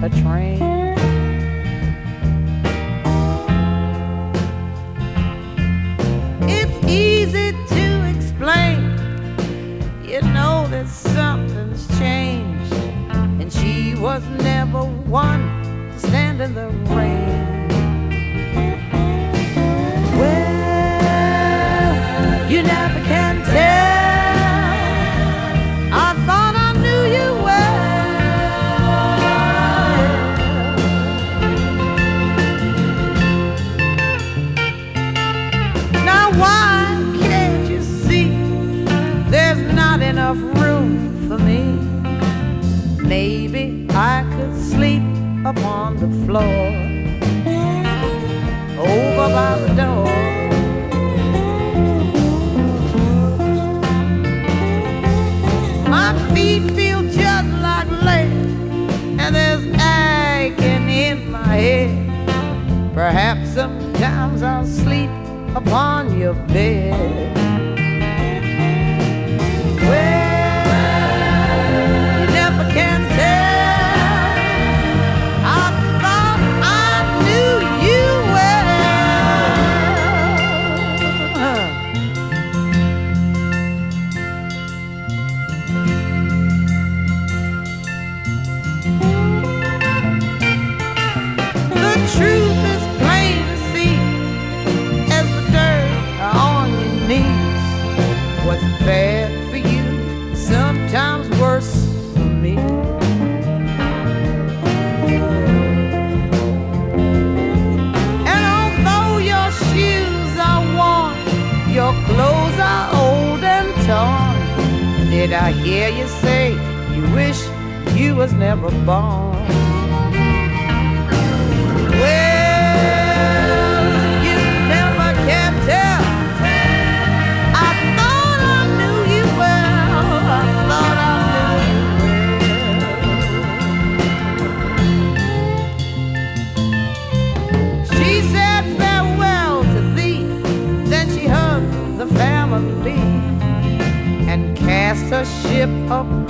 a train. It's easy to explain, you know that something's changed, and she was never one to stand in the rain. Well, you never can tell. I thought I knew you well. Now why can't you see there's not enough room for me? Maybe I could sleep upon the floor over by the door. My feet feel just like lead, and there's aching in my head. Perhaps sometimes I'll sleep upon your bed. Well, you never can tell. I thought I knew you well. The truth is plain to see as the dirt on your knees. What's bad for you is sometimes worse for me. And although your shoes are worn, your clothes are old and torn, did I hear you say you wish you was never born? Well, you never can tell. I thought I knew you well. I thought I knew you well. She said farewell to thee, then she hugged the family and cast her ship up